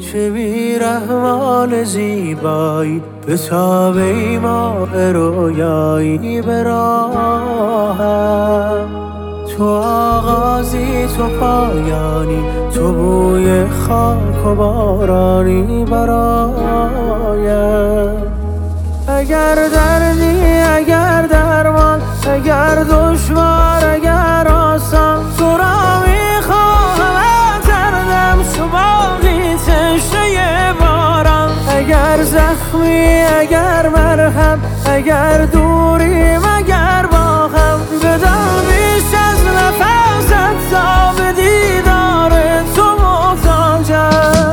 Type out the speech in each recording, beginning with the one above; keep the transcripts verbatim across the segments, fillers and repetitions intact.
چه بی‌رحمان زیبایی به تاب ماه رویایی به راهم. تو آغازی تو پایانی، تو بوی خاک و بارانی برایم. اگر دردی اگر درمان، اگر دشوار اگر آسان، تو را میخواهم دردم شو باقی تشنه باران. اگر زخمی اگر مرهم، اگر دوریم اگر با هم، بدم بیش از نفست تا به دیدار تو محتاجم.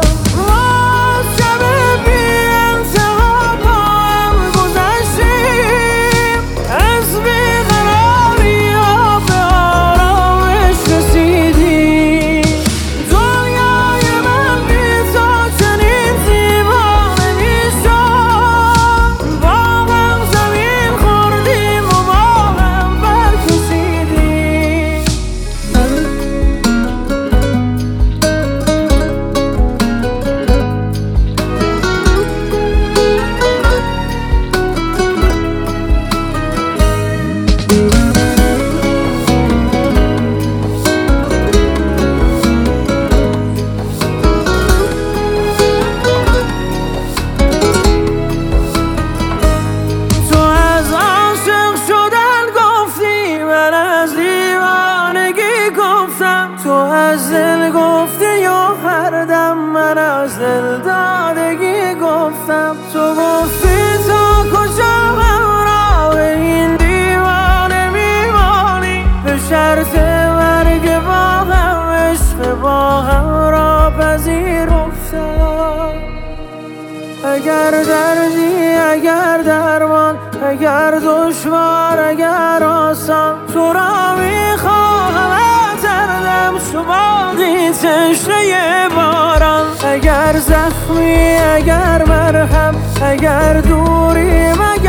تو از دل گفتی و هر دم من از دل دادگی گفتم. تو گفتی تا کجا همراه این دیوانه میمانی، به شرط مرگ با هم عشق با هم را پذیرفتم. اگر دردی اگر درمان، اگر دشوار اگر آسان، تو را میخواهم شو باقی تشنه باران. اگر زخمی اگر مرهم، اگر دوریم